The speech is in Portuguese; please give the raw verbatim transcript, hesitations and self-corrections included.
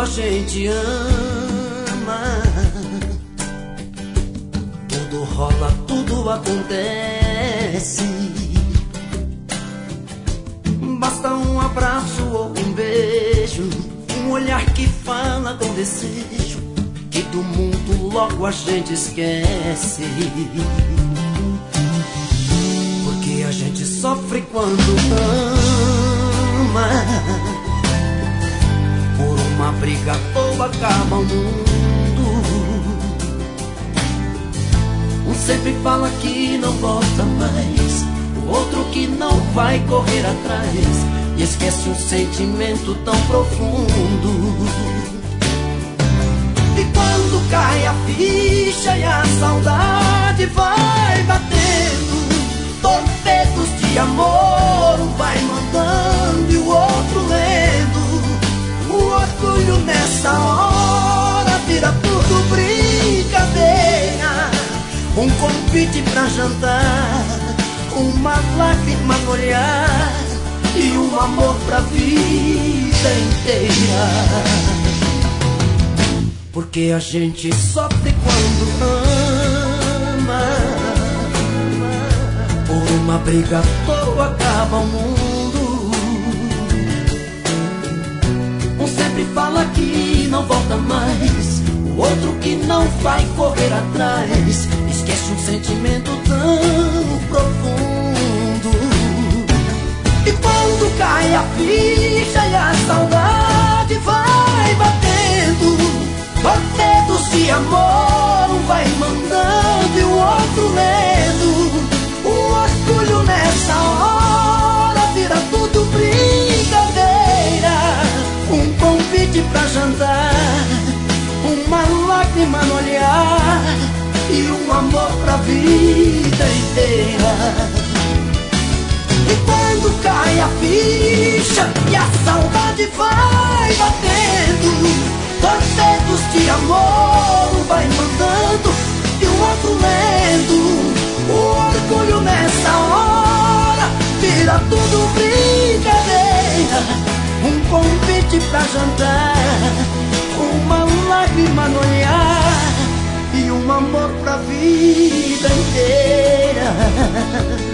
a gente ama, tudo rola, tudo acontece. Basta um abraço ou um beijo, um olhar que fala com desejo, que do mundo logo a gente esquece. Porque a gente sofre quando ama, por uma briga ou acaba o mundo. Um sempre fala que não volta mais, o outro que não vai correr atrás, e esquece um sentimento tão profundo. E quando cai a ficha e a saudade vai batendo, torpedos de amor, um vai mandando e o outro lendo. O orgulho nessa hora vira tudo brincadeira, um convite pra jantar, uma lágrima no olhar e um amor pra vida inteira. Porque a gente sofre quando ama, por uma briga à toa acaba o mundo. Um sempre fala que não volta mais, o outro que não vai correr atrás, esquece um sentimento tão profundo. E quando cai a ficha e a saudade vai batendo, torpedos de amor, um vai mandando e o outro lendo. O orgulho nessa hora vira tudo brincadeira, um convite pra jantar, uma lágrima no olhar e um amor pra vida inteira. E quando cai a ficha e a saudade vai batendo, torpedos de amor, um vai mandando e o outro lendo. O orgulho nessa hora vira tudo brincadeira, um convite pra jantar, uma lágrima no olhar e um amor pra vida inteira.